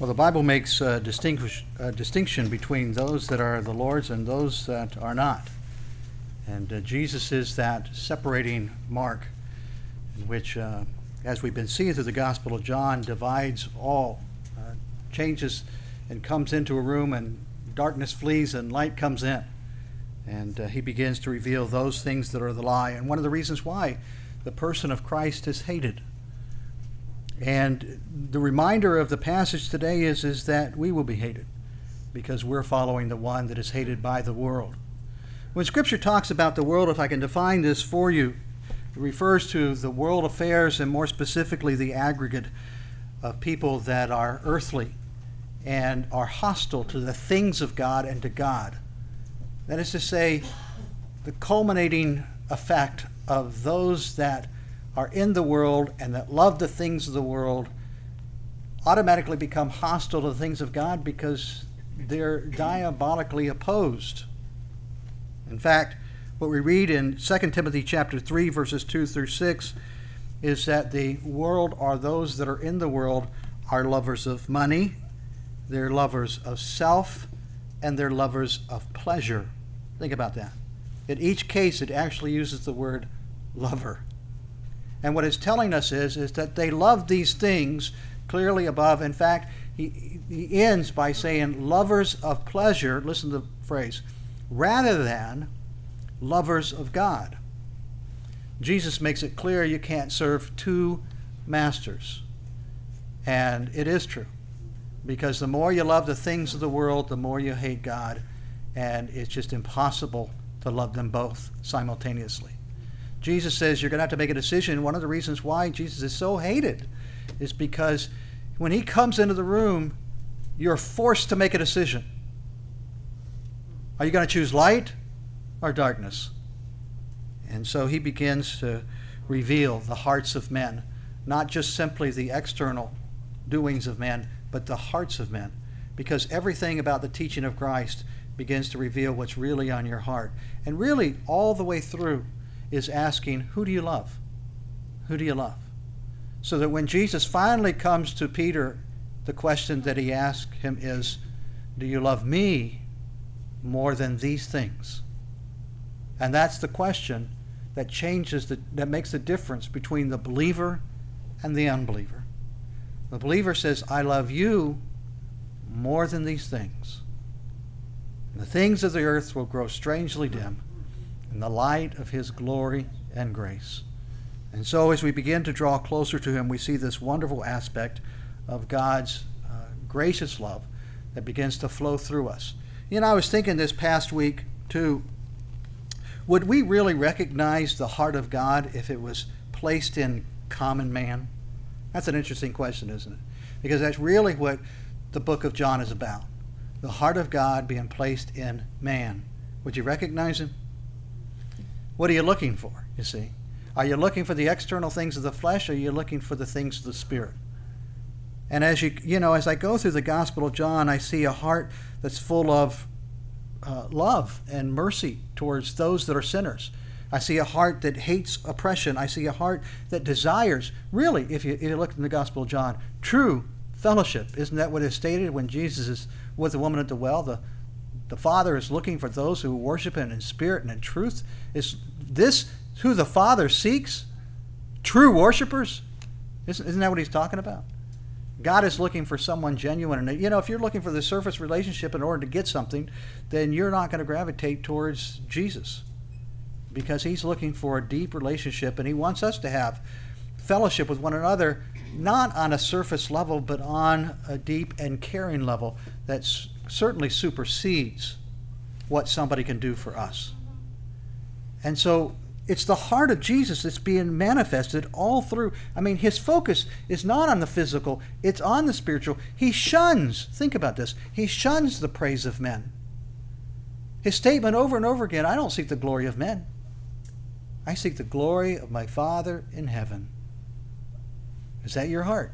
Well, the Bible makes a distinction between those that are the Lord's and those that are not. And Jesus is that separating mark in which, as we've been seeing through the Gospel of John, divides all, changes and comes into a room, and darkness flees and light comes in. And he begins to reveal those things that are the lie. And one of the reasons why the person of Christ is hated. And the reminder of the passage today is that we will be hated because we're following the one that is hated by the world. When Scripture talks about the world, if I can define this for you, it refers to the world affairs and more specifically the aggregate of people that are earthly and are hostile to the things of God and to God. That is to say, the culminating effect of those that are in the world and that love the things of the world automatically become hostile to the things of God because they're diabolically opposed. In fact, what we read in 2 Timothy chapter 3, verses 2 through 6, is that the world, or those that are in the world, are lovers of money, they're lovers of self, and they're lovers of pleasure. Think about that. In each case, it actually uses the word lover. And what it's telling us is that they love these things clearly above. In fact, he ends by saying lovers of pleasure, listen to the phrase, rather than lovers of God. Jesus makes it clear you can't serve two masters. And it is true. Because the more you love the things of the world, the more you hate God. And it's just impossible to love them both simultaneously. Jesus says you're going to have to make a decision. One of the reasons why Jesus is so hated is because when he comes into the room, you're forced to make a decision. Are you going to choose light or darkness? And so he begins to reveal the hearts of men, not just simply the external doings of men, but the hearts of men. Because everything about the teaching of Christ begins to reveal what's really on your heart. And really, all the way through, is asking, who do you love? Who do you love? So that when Jesus finally comes to Peter, the question that he asks him is, do you love me more than these things? And that's the question that changes, that makes the difference between the believer and the unbeliever. The believer says, I love you more than these things. The things of the earth will grow strangely dim in the light of his glory and grace. And so as we begin to draw closer to him, we see this wonderful aspect of God's gracious love that begins to flow through us. You know, I was thinking this past week, too, would we really recognize the heart of God if it was placed in common man? That's an interesting question, isn't it? Because that's really what the book of John is about. The heart of God being placed in man. Would you recognize him? What are you looking for, you see? Are you looking for the external things of the flesh, or are you looking for the things of the Spirit? And as as I go through the Gospel of John, I see a heart that's full of love and mercy towards those that are sinners. I see a heart that hates oppression. I see a heart that desires, really, if you look in the Gospel of John, true fellowship. Isn't that what is stated when Jesus is with the woman at the well? The Father is looking for those who worship him in spirit and in truth. Is this who the Father seeks? True worshipers? Isn't that what he's talking about? God is looking for someone genuine. And, if you're looking for the surface relationship in order to get something, then you're not going to gravitate towards Jesus. Because he's looking for a deep relationship, and he wants us to have fellowship with one another, not on a surface level, but on a deep and caring level that certainly supersedes what somebody can do for us. And so it's the heart of Jesus that's being manifested all through. I mean, his focus is not on the physical, it's on the spiritual. He shuns, think about this, he shuns the praise of men. His statement over and over again, I don't seek the glory of men. I seek the glory of my Father in heaven. Is that your heart?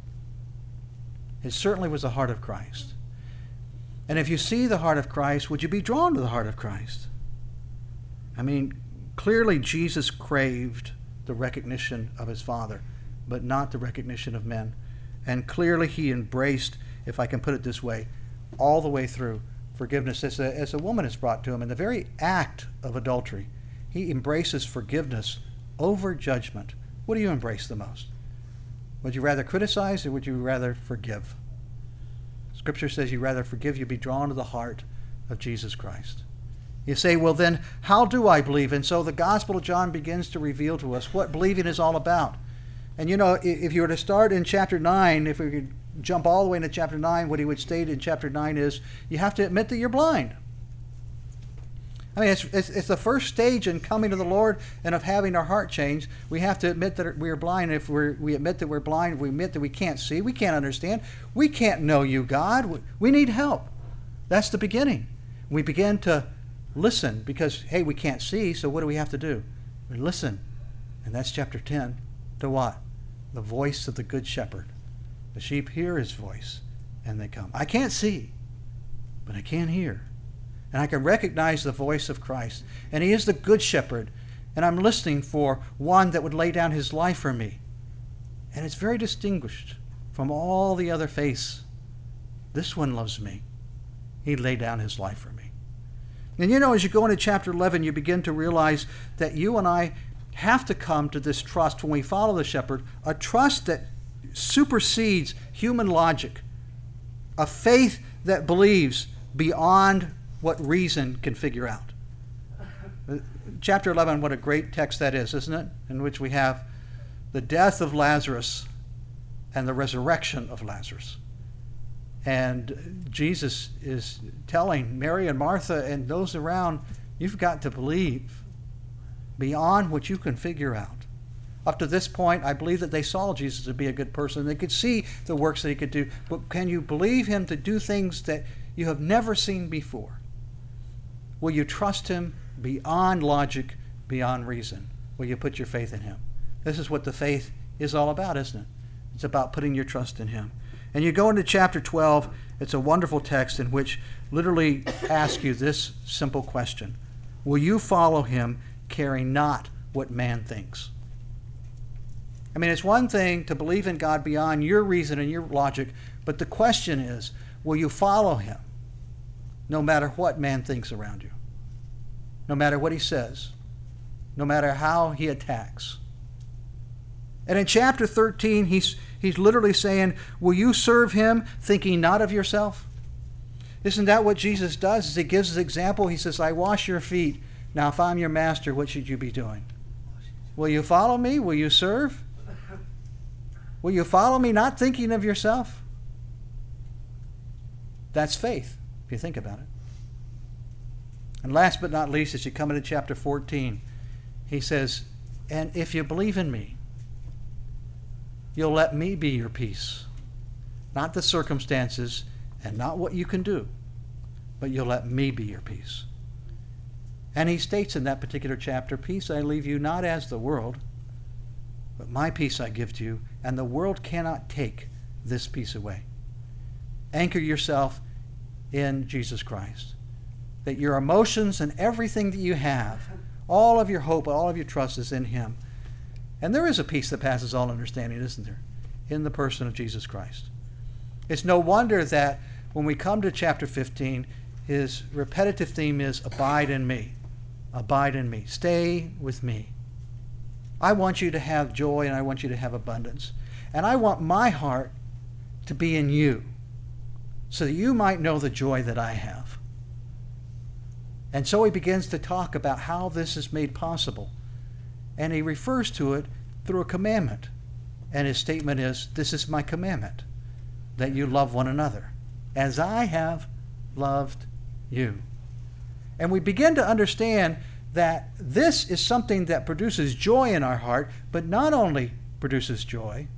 It certainly was the heart of Christ. And if you see the heart of Christ, would you be drawn to the heart of Christ? I mean, clearly Jesus craved the recognition of his Father, but not the recognition of men. And clearly he embraced if I can put it this way, all the way through. Forgiveness, as a woman is brought to him, in the very act of adultery, he embraces forgiveness over judgment. What do you embrace the most? Would you rather criticize or would you rather forgive? Scripture says you rather forgive, you be drawn to the heart of Jesus Christ. You say, well then, how do I believe? And so the Gospel of John begins to reveal to us what believing is all about. And if you were to start in chapter 9, if we could jump all the way into chapter 9, what he would state in chapter 9 is, you have to admit that you're blind. I mean, it's the first stage in coming to the Lord and of having our heart changed. We have to admit that we are blind. If we admit that we're blind, if we admit that we can't see, we can't understand, we can't know you, God. We need help. That's the beginning. We begin to listen because, hey, we can't see, so what do we have to do? We listen. And that's chapter 10. To what? The voice of the good shepherd. The sheep hear his voice and they come. I can't see, but I can hear. And I can recognize the voice of Christ. And he is the good shepherd. And I'm listening for one that would lay down his life for me. And it's very distinguished from all the other faiths. This one loves me. He laid down his life for me. And as you go into chapter 11, you begin to realize that you and I have to come to this trust when we follow the shepherd, a trust that supersedes human logic, a faith that believes beyond what reason can figure out. Chapter 11, what a great text that is, isn't it? In which we have the death of Lazarus and the resurrection of Lazarus. And Jesus is telling Mary and Martha and those around, you've got to believe beyond what you can figure out. Up to this point, I believe that they saw Jesus to be a good person. They could see the works that he could do. But can you believe him to do things that you have never seen before? Will you trust him beyond logic, beyond reason? Will you put your faith in him? This is what the faith is all about, isn't it? It's about putting your trust in him. And you go into chapter 12, it's a wonderful text in which literally asks you this simple question. Will you follow him, caring not what man thinks? I mean, it's one thing to believe in God beyond your reason and your logic, but the question is, will you follow him no matter what man thinks around you? No matter what he says? No matter how he attacks? And in chapter 13, he's literally saying, will you serve him thinking not of yourself? Isn't that what Jesus does? As he gives his example, he says, I wash your feet. Now, if I'm your master, what should you be doing? Will you follow me? Will you serve? Will you follow me not thinking of yourself? That's faith, if you think about it. And last but not least, as you come into chapter 14, he says, and if you believe in me, you'll let me be your peace. Not the circumstances and not what you can do, but you'll let me be your peace. And he states in that particular chapter, peace I leave you not as the world, but my peace I give to you, and the world cannot take this peace away. Anchor yourself in Jesus Christ. That your emotions and everything that you have, all of your hope, all of your trust is in him. And there is a peace that passes all understanding, isn't there? In the person of Jesus Christ. It's no wonder that when we come to chapter 15, his repetitive theme is abide in me. Abide in me. Stay with me. I want you to have joy and I want you to have abundance. And I want my heart to be in you so that you might know the joy that I have. And so he begins to talk about how this is made possible. And he refers to it through a commandment. And his statement is, this is my commandment, that you love one another, as I have loved you. And we begin to understand that this is something that produces joy in our heart, but not only produces joy,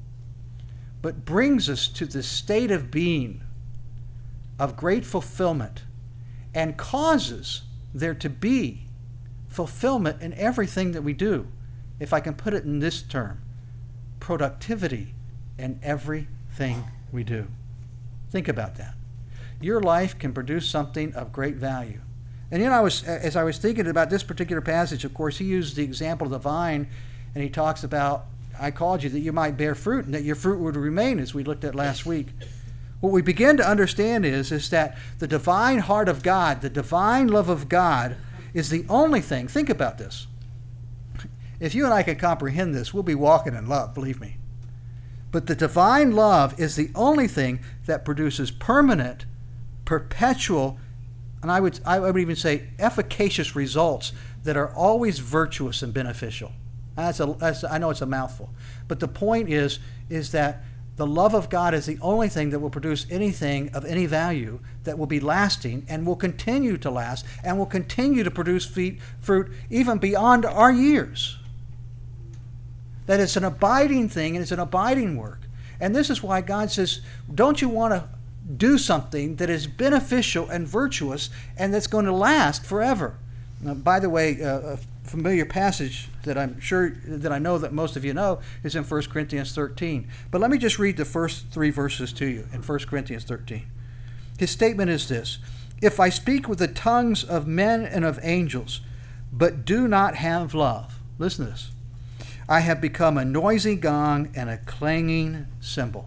but brings us to the state of being of great fulfillment and causes there to be fulfillment in everything that we do. If I can put it in this term, productivity in everything we do. Think about that. Your life can produce something of great value. And as I was thinking about this particular passage, of course, he used the example of the vine, and he talks about, I called you that you might bear fruit, and that your fruit would remain, as we looked at last week. What we begin to understand is that the divine heart of God, the divine love of God, is the only thing. Think about this. If you and I can comprehend this, we'll be walking in love, believe me. But the divine love is the only thing that produces permanent, perpetual, and I would even say efficacious results that are always virtuous and beneficial. I know it's a mouthful. But the point is that the love of God is the only thing that will produce anything of any value that will be lasting and will continue to last and will continue to produce fruit even beyond our years. That it's an abiding thing and it's an abiding work. And this is why God says, don't you want to do something that is beneficial and virtuous and that's going to last forever? Now, by the way, a familiar passage that I know that most of you know is in 1 Corinthians 13. But let me just read the first 3 verses to you in 1 Corinthians 13. His statement is this: if I speak with the tongues of men and of angels, but do not have love, listen to this, I have become a noisy gong and a clanging cymbal.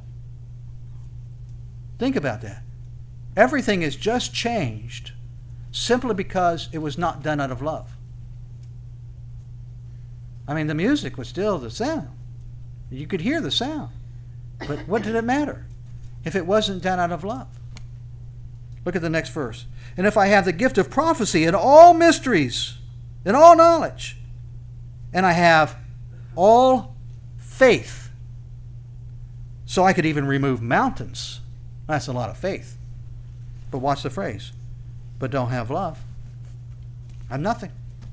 Think about that. Everything has just changed simply because it was not done out of love. I mean, the music was still the sound. You could hear the sound. But what did it matter if it wasn't done out of love? Look at the next verse. And if I have the gift of prophecy and all mysteries and all knowledge, and I have all faith, so I could even remove mountains. That's a lot of faith. But watch the phrase. But don't have love, I'm nothing.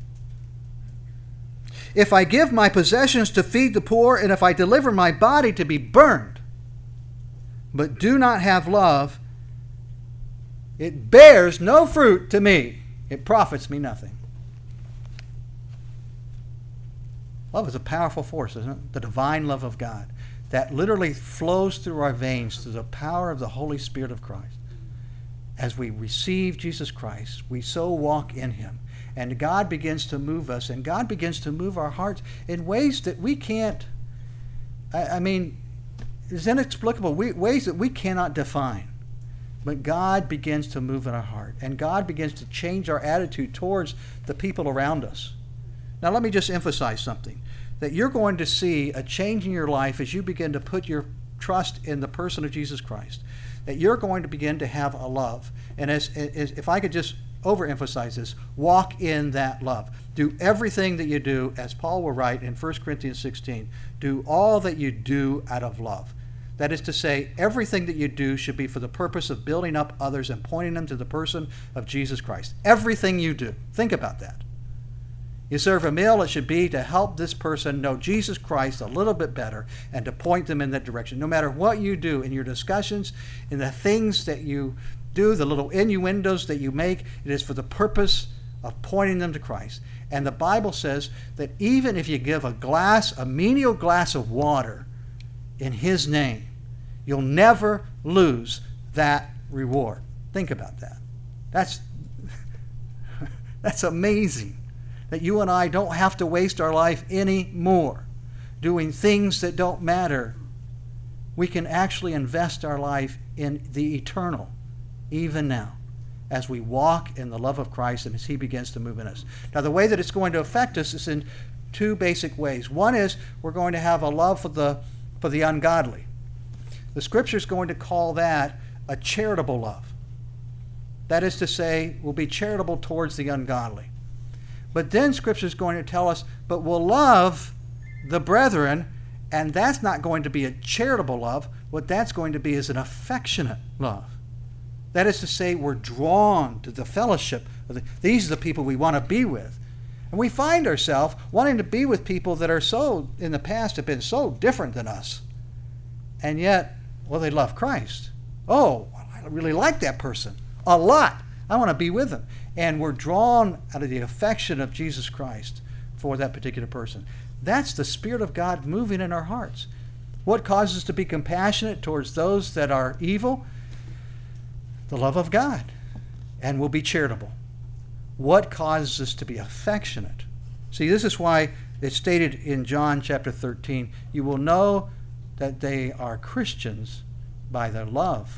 If I give my possessions to feed the poor, and if I deliver my body to be burned, but do not have love, it bears no fruit to me. It profits me nothing. Love is a powerful force, isn't it? The divine love of God that literally flows through our veins through the power of the Holy Spirit of Christ. As we receive Jesus Christ, we so walk in him. And God begins to move us, and God begins to move our hearts in ways that we can't, it's inexplicable, ways that we cannot define. But God begins to move in our heart, and God begins to change our attitude towards the people around us. Now let me just emphasize something, that you're going to see a change in your life as you begin to put your trust in the person of Jesus Christ, that you're going to begin to have a love. And as if I could just overemphasize this, walk in that love. Do everything that you do, as Paul will write in 1 Corinthians 16, do all that you do out of love. That is to say, everything that you do should be for the purpose of building up others and pointing them to the person of Jesus Christ. Everything you do. Think about that. You serve a meal, it should be to help this person know Jesus Christ a little bit better and to point them in that direction. No matter what you do in your discussions, in the things that you do, the little innuendos that you make, it is for the purpose of pointing them to Christ. And the Bible says that even if you give a menial glass of water in his name, you'll never lose that reward. Think about that. That's amazing. That you and I don't have to waste our life anymore doing things that don't matter. We can actually invest our life in the eternal, even now, as we walk in the love of Christ and as he begins to move in us. Now, the way that it's going to affect us is in 2 basic ways. One is we're going to have a love for the ungodly. The Scripture is going to call that a charitable love. That is to say, we'll be charitable towards the ungodly. But then Scripture is going to tell us, but we'll love the brethren, and that's not going to be a charitable love. What that's going to be is an affectionate love. That is to say, we're drawn to the fellowship. These are the people we want to be with. And we find ourselves wanting to be with people that are so, in the past, have been so different than us. And yet, well, they love Christ. Oh, I really like that person a lot. I want to be with them. And we're drawn out of the affection of Jesus Christ for that particular person. That's the Spirit of God moving in our hearts. What causes us to be compassionate towards those that are evil? The love of God. And we'll be charitable. What causes us to be affectionate? See, this is why it's stated in John chapter 13, you will know that they are Christians by their love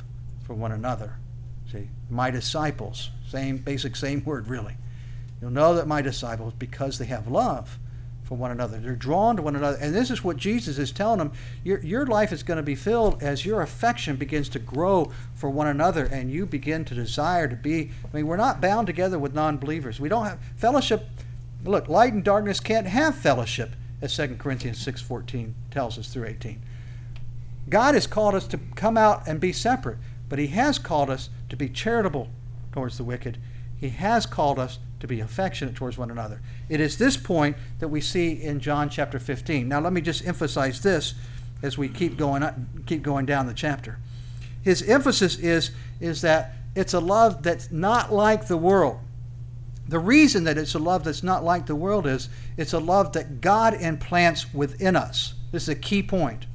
for one another. See, my disciples, same word really. You'll know that my disciples, because they have love for one another. They're drawn to one another. And this is what Jesus is telling them. Your life is going to be filled as your affection begins to grow for one another and you begin to desire to be. I mean, we're not bound together with non-believers. We don't have fellowship. Look, light and darkness can't have fellowship, as 2 Corinthians 6:14 tells us through 18. God has called us to come out and be separate, but he has called us to be charitable towards the wicked. He has called us to be affectionate towards one another. It is this point that we see in John chapter 15. Now let me just emphasize this as we keep going down the chapter. His emphasis is that it's a love that's not like the world. The reason that it's a love that's not like the world is it's a love that God implants within us. This is a key point.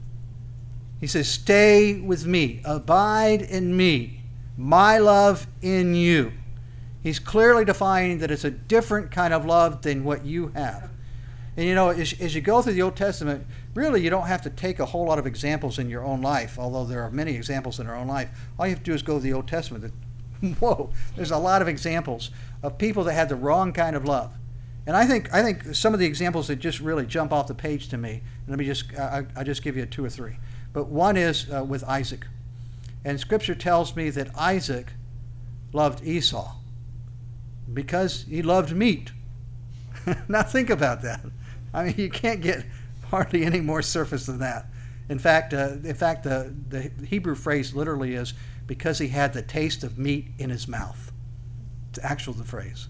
He says, stay with me, abide in me, my love in you. He's clearly defining that it's a different kind of love than what you have. And you know, as you go through the Old Testament, really you don't have to take a whole lot of examples in your own life, although there are many examples in our own life. All you have to do is go to the Old Testament. Whoa, there's a lot of examples of people that had the wrong kind of love. And I think some of the examples that just really jump off the page to me, and I'll just give you 2 or 3. But one is with Isaac. And Scripture tells me that Isaac loved Esau because he loved meat. Now think about that. I mean, you can't get hardly any more surface than that. In fact, the Hebrew phrase literally is because he had the taste of meat in his mouth. It's actually the phrase.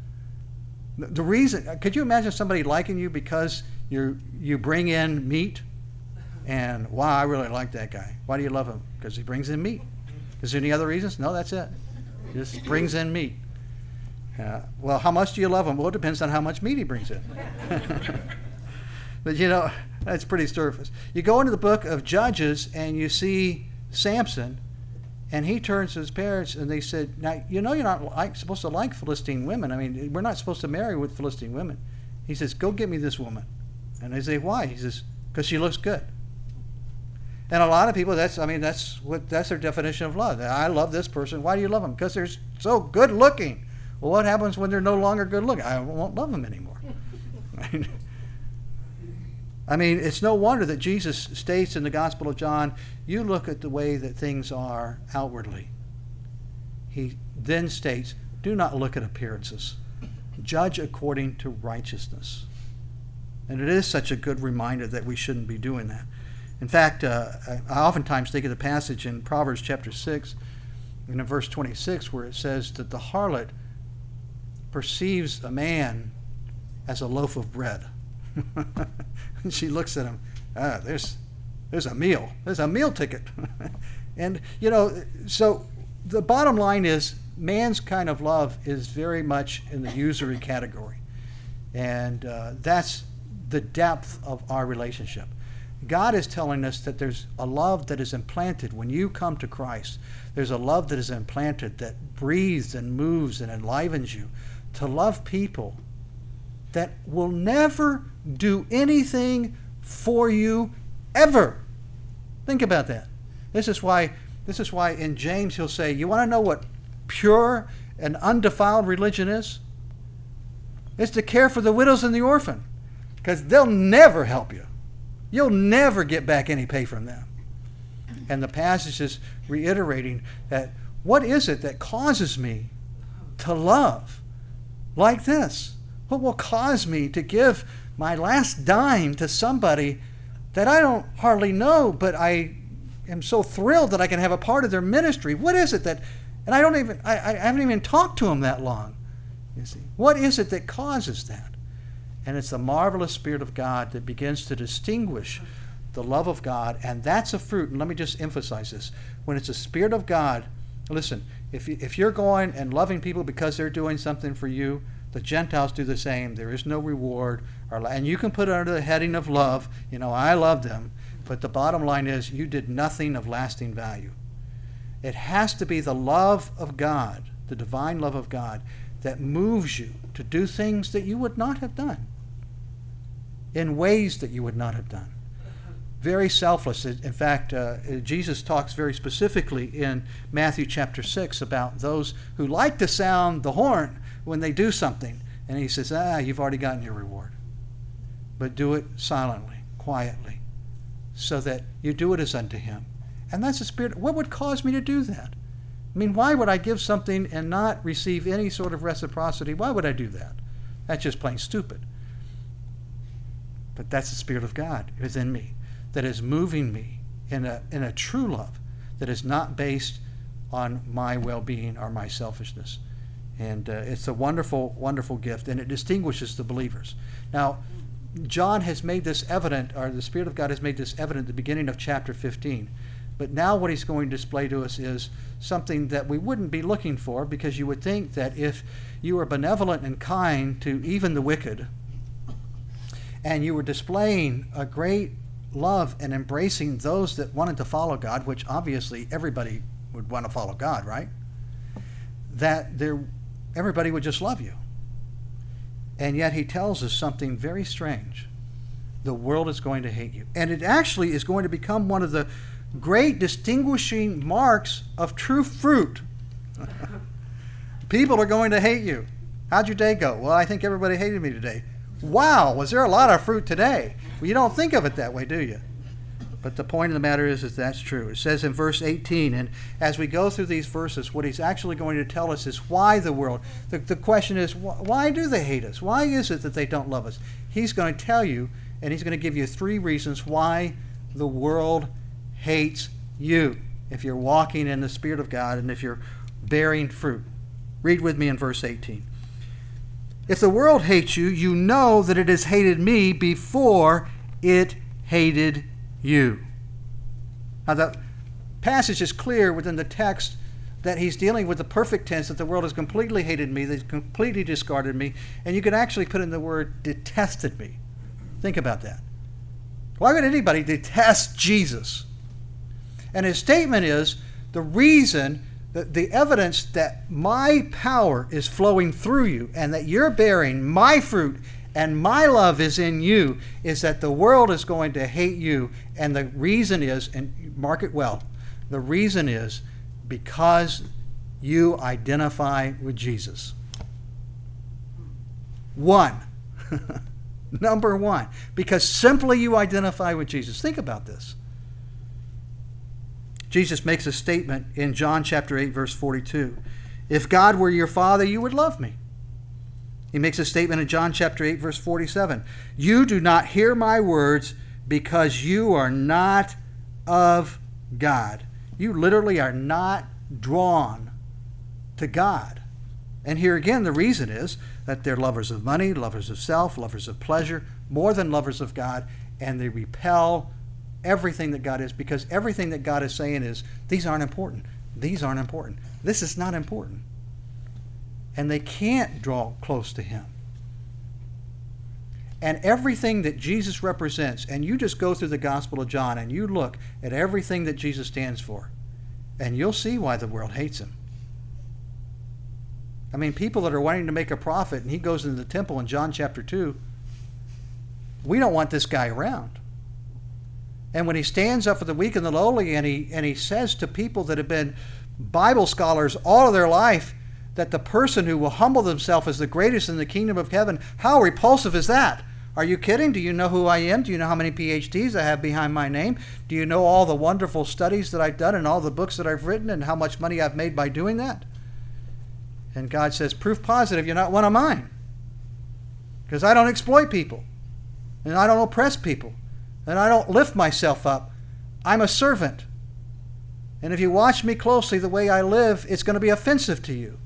The reason, could you imagine somebody liking you because you bring in meat? And wow, I really like that guy. Why do you love him? Because he brings in meat. Is there any other reasons? No, that's it. He just brings in meat. Well, how much do you love him? Well, it depends on how much meat he brings in. But you know, that's pretty surface. You go into the book of Judges and you see Samson, and he turns to his parents and they said, now, you know you're not supposed to like Philistine women. I mean, we're not supposed to marry with Philistine women. He says, go get me this woman. And they say, why? He says, because she looks good. And a lot of people, that's their definition of love. I love this person. Why do you love them? Because they're so good looking. Well, what happens when they're no longer good looking? I won't love them anymore. I mean, it's no wonder that Jesus states in the Gospel of John, you look at the way that things are outwardly. He then states, do not look at appearances. Judge according to righteousness. And it is such a good reminder that we shouldn't be doing that. In fact, I oftentimes think of the passage in Proverbs chapter 6, and in verse 26, where it says that the harlot perceives a man as a loaf of bread. And she looks at him, there's a meal. There's a meal ticket. And, you know, so the bottom line is man's kind of love is very much in the usury category. And that's the depth of our relationship. God is telling us that there's a love that is implanted when you come to Christ. There's a love that is implanted that breathes and moves and enlivens you to love people that will never do anything for you ever. Think about that. This is why in James he'll say, you want to know what pure and undefiled religion is? It's to care for the widows and the orphan, because they'll never help you. You'll never get back any pay from them. And the passage is reiterating that what is it that causes me to love like this? What will cause me to give my last dime to somebody that I don't hardly know, but I am so thrilled that I can have a part of their ministry? What is it that, and I haven't even talked to them that long. You see, what is it that causes that? And it's the marvelous Spirit of God that begins to distinguish the love of God, and that's a fruit. And let me just emphasize this. When it's the Spirit of God, listen, if you're going and loving people because they're doing something for you, the Gentiles do the same. There is no reward. And you can put it under the heading of love. You know, I love them. But the bottom line is you did nothing of lasting value. It has to be the love of God, the divine love of God, that moves you to do things that you would not have done, in ways that you would not have done, very selfless. In fact, Jesus talks very specifically in Matthew chapter 6 about those who like to sound the horn when they do something. And he says, you've already gotten your reward. But do it silently, quietly, so that you do it as unto him. And that's the Spirit. What would cause me to do that? I mean, why would I give something and not receive any sort of reciprocity? Why would I do that? That's just plain stupid. But that's the Spirit of God within me that is moving me in a true love that is not based on my well-being or my selfishness. And it's a wonderful, wonderful gift, and it distinguishes the believers. Now, John has made this evident, or the Spirit of God has made this evident at the beginning of chapter 15. But now what he's going to display to us is something that we wouldn't be looking for, because you would think that if you were benevolent and kind to even the wicked, and you were displaying a great love and embracing those that wanted to follow God, which obviously everybody would want to follow God, right? That everybody would just love you. And yet he tells us something very strange. The world is going to hate you. And it actually is going to become one of the great distinguishing marks of true fruit. People are going to hate you. How'd your day go? Well, I think everybody hated me today. Wow, was there a lot of fruit today? Well, you don't think of it that way, do you? But the point of the matter is that's true. It says in verse 18, and as we go through these verses, what he's actually going to tell us is why the world. The question is, why do they hate us? Why is it that they don't love us? He's going to tell you, and he's going to give you 3 reasons why the world hates you if you're walking in the Spirit of God and if you're bearing fruit. Read with me in verse 18. If the world hates you, you know that it has hated me before it hated you. Now the passage is clear within the text that he's dealing with the perfect tense, that the world has completely hated me, they've completely discarded me, and you can actually put in the word detested me. Think about that. Why would anybody detest Jesus? And his statement is the reason, the evidence that my power is flowing through you and that you're bearing my fruit and my love is in you is that the world is going to hate you. And the reason is, and mark it well, the reason is because you identify with Jesus. 1. Number 1. Because simply you identify with Jesus. Think about this. Jesus makes a statement in John chapter 8, verse 42. If God were your Father, you would love me. He makes a statement in John chapter 8, verse 47. You do not hear my words because you are not of God. You literally are not drawn to God. And here again, the reason is that they're lovers of money, lovers of self, lovers of pleasure, more than lovers of God, and they repel everything that God is, because everything that God is saying is, these aren't important. These aren't important. This is not important. And they can't draw close to him. And everything that Jesus represents, and you just go through the Gospel of John and you look at everything that Jesus stands for, and you'll see why the world hates him. I mean, people that are wanting to make a profit, and he goes into the temple in John chapter 2, we don't want this guy around. And when he stands up for the weak and the lowly, and he says to people that have been Bible scholars all of their life that the person who will humble themselves is the greatest in the kingdom of heaven, how repulsive is that? Are you kidding? Do you know who I am? Do you know how many PhDs I have behind my name? Do you know all the wonderful studies that I've done and all the books that I've written and how much money I've made by doing that? And God says, proof positive you're not one of mine. Because I don't exploit people. And I don't oppress people. And I don't lift myself up. I'm a servant. And if you watch me closely the way I live, it's going to be offensive to you.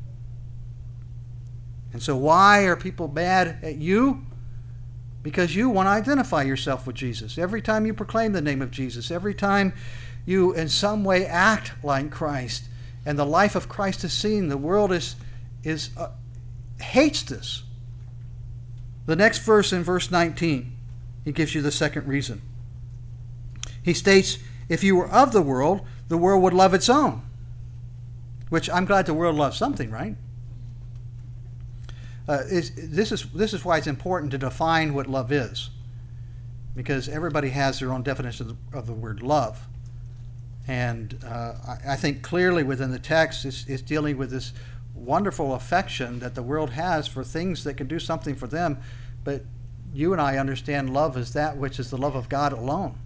And so why are people mad at you? Because you want to identify yourself with Jesus. Every time you proclaim the name of Jesus, every time you in some way act like Christ, and the life of Christ is seen, the world hates this. The next verse, in verse 19, he gives you the second reason. He states, if you were of the world would love its own. Which I'm glad the world loves something, right? This is why it's important to define what love is. because everybody has their own definition of the word love. And I think clearly within the text is dealing with this wonderful affection that the world has for things that can do something for them. But you and I understand love as that which is the love of God alone.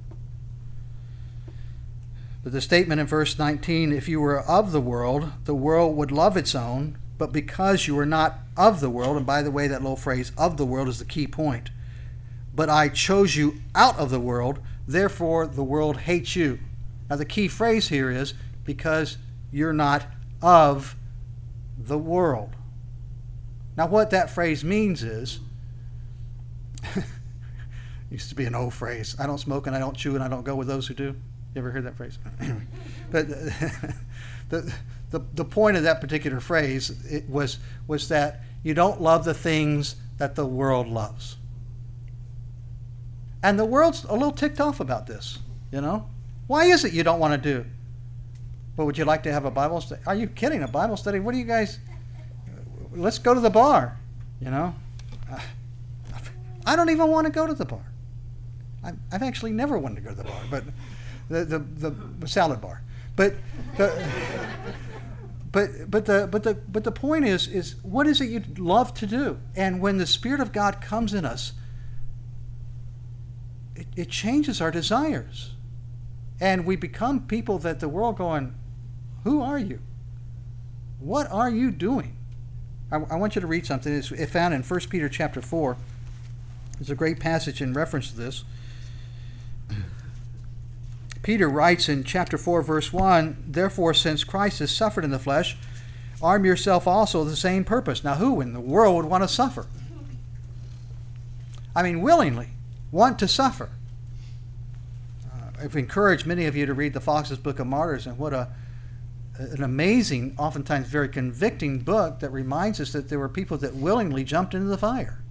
But the statement in verse 19, if you were of the world would love its own, but because you are not of the world, and by the way, that little phrase, of the world, is the key point. But I chose you out of the world, therefore the world hates you. Now the key phrase here is, because you're not of the world. Now what that phrase means is, used to be an old phrase, I don't smoke and I don't chew and I don't go with those who do. You ever heard that phrase? But the point of that particular phrase was that you don't love the things that the world loves. And the world's a little ticked off about this, you know. Why is it you don't want to do? Well, would you like to have a Bible study? Are you kidding? A Bible study? What do you guys... Let's go to the bar, you know. I don't even want to go to the bar. I've actually never wanted to go to the bar, but the salad bar. But the point is what is it you love to do? And when the Spirit of God comes in us, it changes our desires. And we become people that the world going, who are you? What are you doing? I want you to read something. It's found in 1 Peter chapter 4. There's a great passage in reference to this. Peter writes in chapter 4, verse 1, therefore, since Christ has suffered in the flesh, arm yourself also with the same purpose. Now, who in the world would want to suffer? I mean, willingly want to suffer. I've encouraged many of you to read the Fox's Book of Martyrs, and what an amazing, oftentimes very convicting book that reminds us that there were people that willingly jumped into the fire.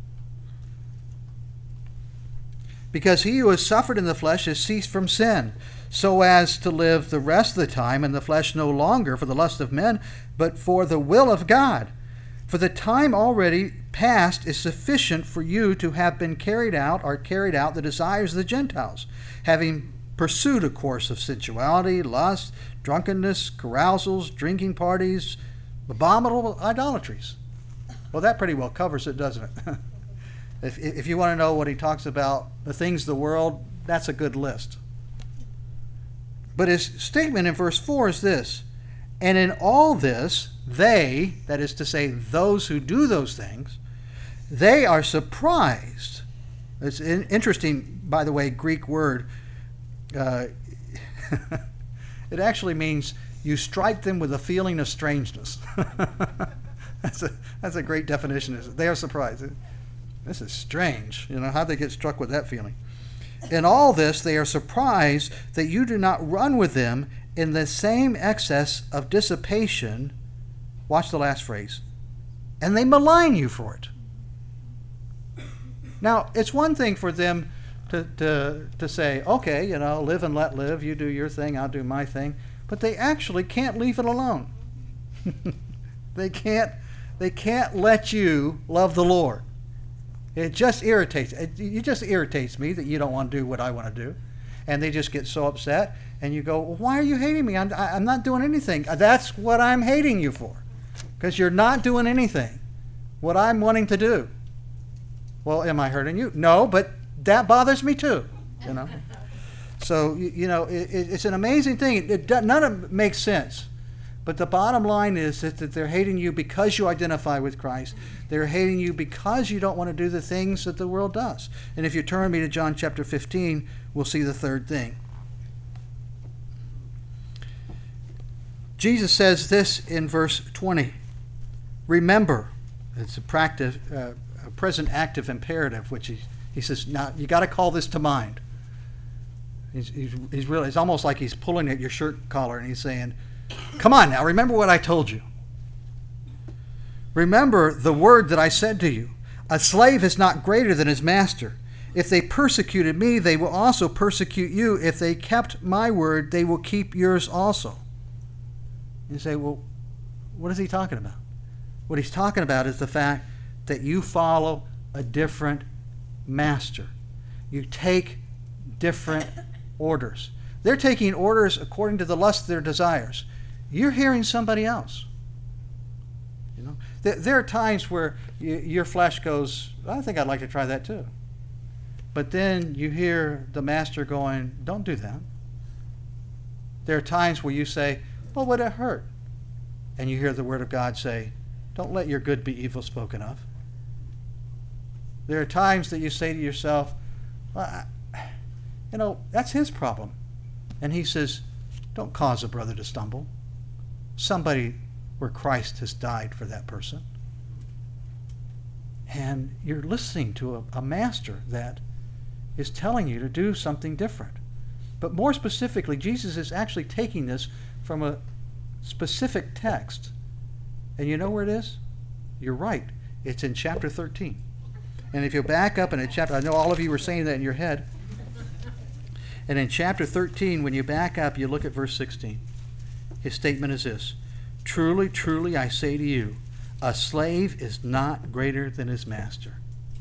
Because he who has suffered in the flesh has ceased from sin, so as to live the rest of the time in the flesh no longer for the lust of men, but for the will of God. For the time already past is sufficient for you to have been carried out the desires of the Gentiles, having pursued a course of sensuality, lust, drunkenness, carousals, drinking parties, abominable idolatries. Well, that pretty well covers it, doesn't it? If you want to know what he talks about, the things of the world, that's a good list. But his statement in verse 4 is this, and in all this, they, that is to say, those who do those things, they are surprised. It's an interesting, by the way, Greek word. It actually means you strike them with a feeling of strangeness. That's a great definition. They are surprised. This is strange. You know, how'd they get struck with that feeling? In all this, they are surprised that you do not run with them in the same excess of dissipation. Watch the last phrase. And they malign you for it. Now, it's one thing for them to say, okay, you know, live and let live. You do your thing, I'll do my thing. But they actually can't leave it alone. They can't let you love the Lord. It just irritates. It just irritates me that you don't want to do what I want to do. And they just get so upset. And you go, well, why are you hating me? I'm not doing anything. That's what I'm hating you for. Because you're not doing anything. What I'm wanting to do. Well, am I hurting you? No, but that bothers me too. You know. So, you know, it's an amazing thing. None of it makes sense. But the bottom line is that they're hating you because you identify with Christ. They're hating you because you don't want to do the things that the world does. And if you turn me to John chapter 15, we'll see the third thing. Jesus says this in verse 20. Remember, it's a present active imperative, which he says, now you got to call this to mind. It's almost like he's pulling at your shirt collar and he's saying, come on now, remember what I told you. Remember the word that I said to you. A slave is not greater than his master. If they persecuted me, they will also persecute you. If they kept my word, they will keep yours also. You say, well, what is he talking about? What he's talking about is the fact that you follow a different master. You take different orders. They're taking orders according to the lust of their desires. You're hearing somebody else. You know, there are times where your flesh goes, I think I'd like to try that too. But then you hear the master going, don't do that. There are times where you say, well, would it hurt? And you hear the word of God say, don't let your good be evil spoken of. There are times that you say to yourself, well, that's his problem. And he says, don't cause a brother to stumble. Somebody where Christ has died for that person. And you're listening to a master that is telling you to do something different. But more specifically, Jesus is actually taking this from a specific text. And you know where it is? You're right. It's in chapter 13. And if you back up in a chapter, I know all of you were saying that in your head. And in chapter 13, when you back up, you look at verse 16. His statement is this: truly, truly, I say to you, a slave is not greater than his master.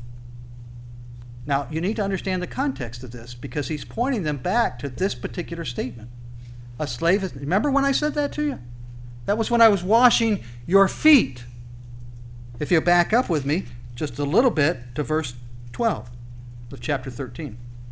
Now, you need to understand the context of this, because he's pointing them back to this particular statement. A slave is... Remember when I said that to you? That was when I was washing your feet. If you back up with me just a little bit to verse 12 of chapter 13.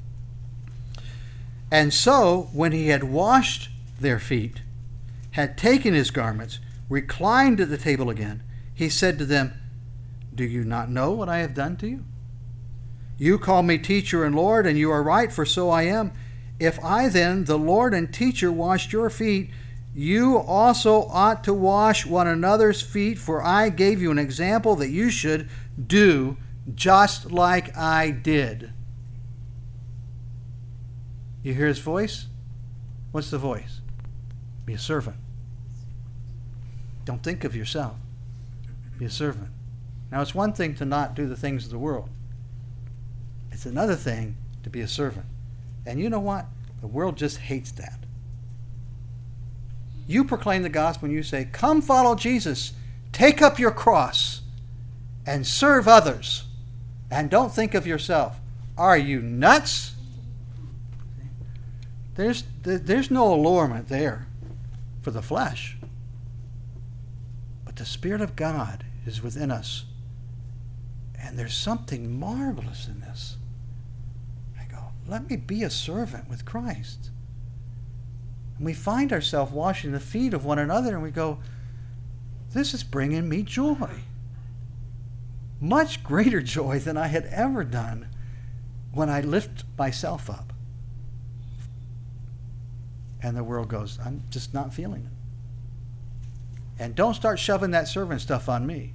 And so, when he had washed their feet, had taken his garments, reclined at the table again, he said to them, do you not know what I have done to you? You call me teacher and Lord, and you are right, for so I am. If I then, the Lord and teacher, washed your feet, you also ought to wash one another's feet, for I gave you an example that you should do just like I did. You hear his voice? What's the voice? Be a servant. Don't think of yourself. Be a servant. Now, it's one thing to not do the things of the world. It's another thing to be a servant. And you know what? The world just hates that. You proclaim the gospel and you say, come follow Jesus, take up your cross, and serve others, and don't think of yourself. Are you nuts? There's no allurement there for the flesh. But the Spirit of God is within us. And there's something marvelous in this. I go, let me be a servant with Christ. And we find ourselves washing the feet of one another, and we go, this is bringing me joy. Much greater joy than I had ever done when I lift myself up. And the world goes, I'm just not feeling it. And don't start shoving that servant stuff on me.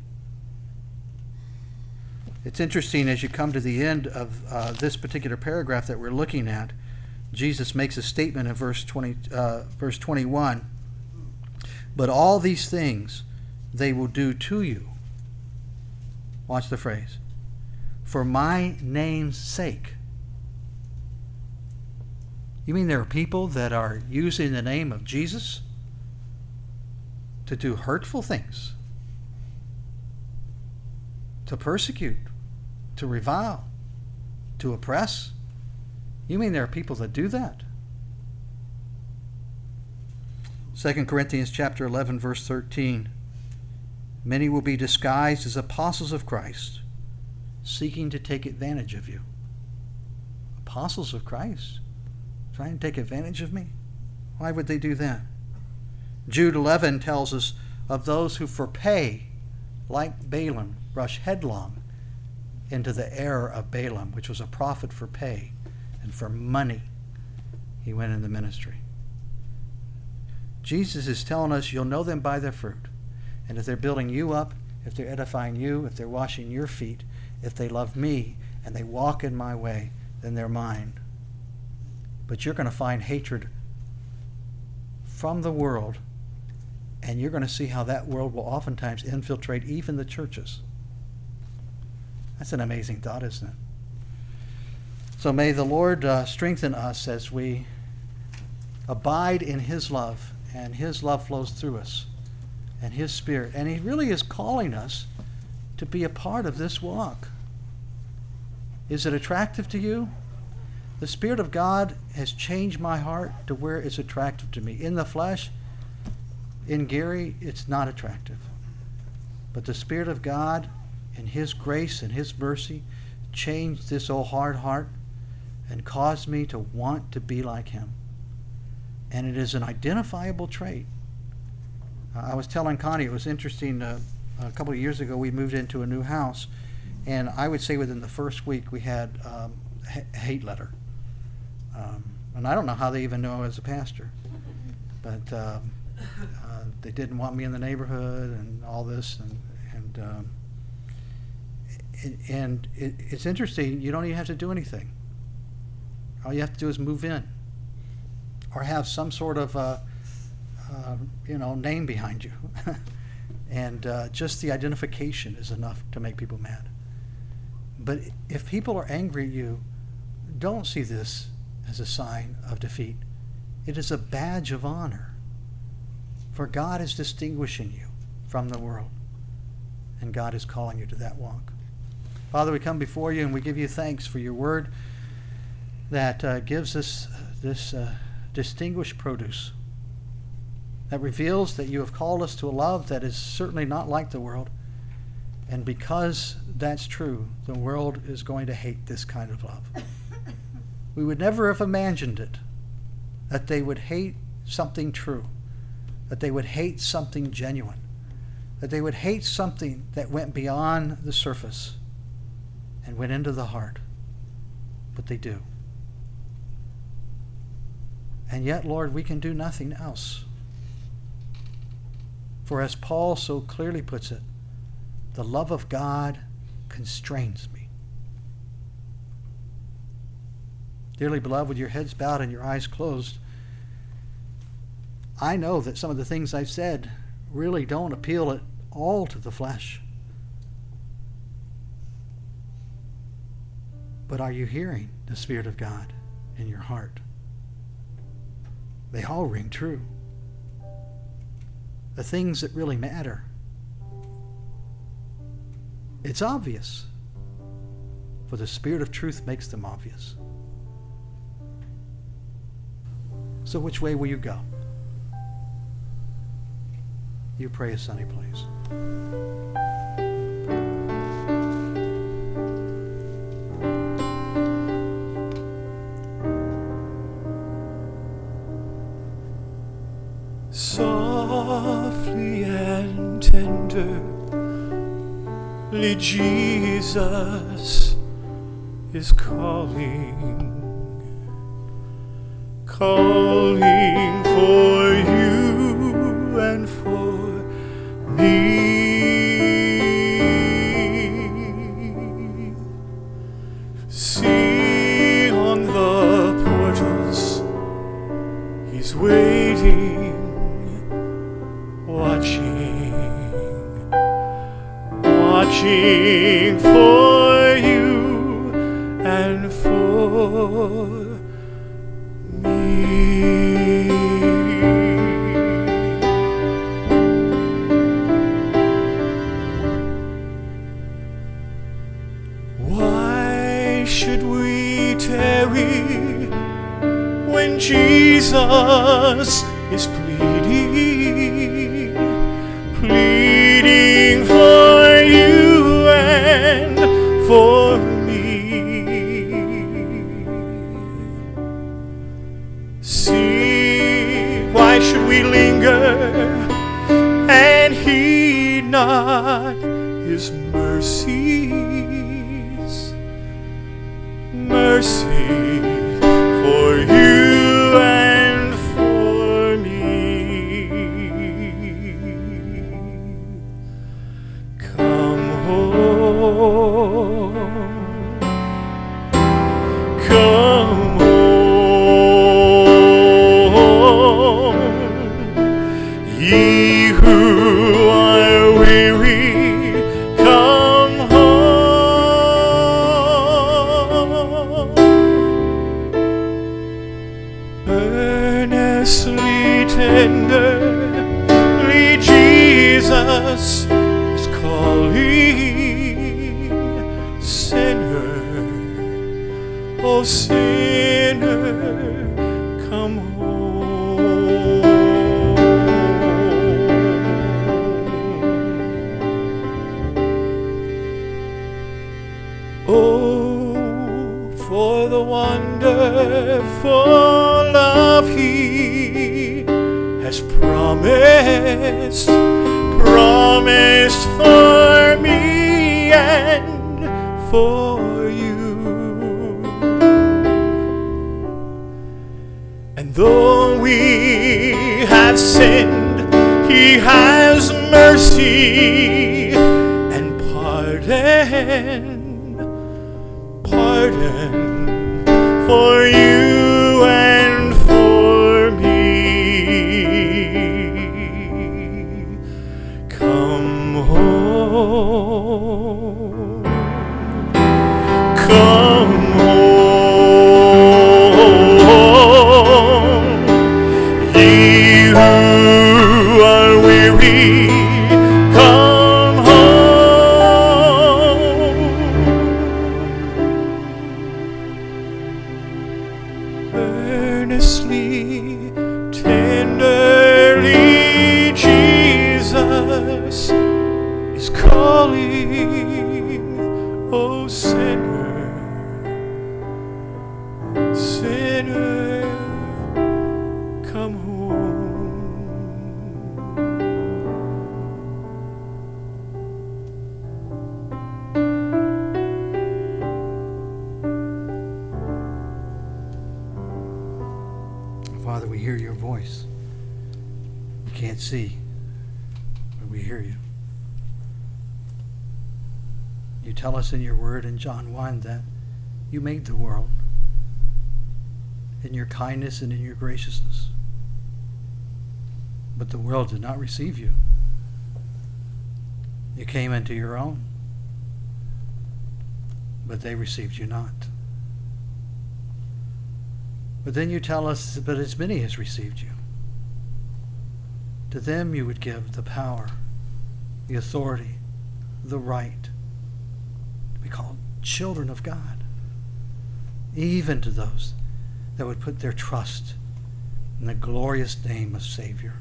It's interesting, as you come to the end of this particular paragraph that we're looking at, Jesus makes a statement in verse 21. But all these things they will do to you. Watch the phrase. For my name's sake. You mean there are people that are using the name of Jesus to do hurtful things, to persecute, to revile, to oppress? You mean there are people that do that? 2 Corinthians chapter 11, verse 13. Many will be disguised as apostles of Christ, seeking to take advantage of you. Apostles of Christ? Trying to take advantage of me? Why would they do that? Jude 11 tells us of those who for pay, like Balaam, rush headlong into the error of Balaam, which was a prophet for pay, and for money he went in the ministry. Jesus is telling us you'll know them by their fruit. And if they're building you up, if they're edifying you, if they're washing your feet, if they love me and they walk in my way, then they're mine. But you're going to find hatred from the world, and you're going to see how that world will oftentimes infiltrate even the churches. That's an amazing thought, isn't it? So may the Lord strengthen us as we abide in his love, and his love flows through us, and his Spirit. And he really is calling us to be a part of this walk. Is it attractive to you? The Spirit of God has changed my heart to where it's attractive to me. In the flesh, in Gary, it's not attractive. But the Spirit of God, in His grace and His mercy, changed this old hard heart and caused me to want to be like Him. And it is an identifiable trait. I was telling Connie, it was interesting, a couple of years ago we moved into a new house, and I would say within the first week we had a hate letter. And I don't know how they even know I was a pastor. But they didn't want me in the neighborhood and all this. And it's interesting, you don't even have to do anything. All you have to do is move in or have some sort of name behind you. And just the identification is enough to make people mad. But if people are angry at you, don't see this as a sign of defeat. It is a badge of honor. For God is distinguishing you from the world. And God is calling you to that walk. Father, we come before you and we give you thanks for your word that gives us this distinguished produce, that reveals that you have called us to a love that is certainly not like the world. And because that's true, the world is going to hate this kind of love. We would never have imagined it, that they would hate something true, that they would hate something genuine, that they would hate something that went beyond the surface and went into the heart. But they do. And yet, Lord, we can do nothing else. For as Paul so clearly puts it, the love of God constrains me. Dearly beloved, with your heads bowed and your eyes closed, I know that some of the things I've said really don't appeal at all to the flesh. But are you hearing the Spirit of God in your heart? They all ring true. The things that really matter. It's obvious, for the Spirit of truth makes them obvious. So which way will you go? You pray, Sonny, please. Softly and tenderly, Jesus is calling for you and for me. See on the portals, He's waiting, watching for you and for me. Why should we tarry when Jesus is pleading for you and for me? See, why should we linger and heed not His mercies? Mercy for you and for me. Come home, come home, ye who are weary, come home. Earnestly, tenderly, Jesus is calling. Sinner, oh sinner, has promised for me and for you. And though we have sinned, he has mercy and pardon for you and for me. Come home, come home, ye who are weary, come home. Earnestly, tenderly, Jesus is calling, oh sinner, sinner, come home. Father, we hear your voice. We can't see, but we hear you. You tell us in your word in John 1 that you made the world in your kindness and in your graciousness. But the world did not receive you. You came into your own, but they received you not. But then you tell us, but as many as received you, to them you would give the power, the authority, the right to be called children of God, even to those that would put their trust in the glorious name of Savior.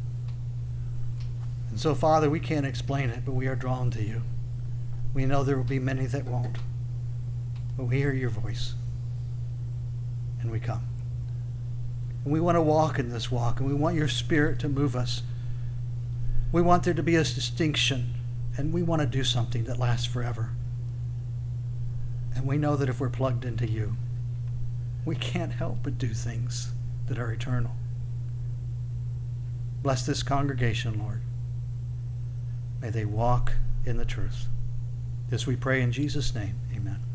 And so, Father, we can't explain it, but we are drawn to you. We know there will be many that won't, but we hear your voice, and we come. And we want to walk in this walk, and we want your Spirit to move us. We want there to be a distinction, and we want to do something that lasts forever. And we know that if we're plugged into you, we can't help but do things that are eternal. Bless this congregation, Lord. May they walk in the truth. This we pray in Jesus' name. Amen.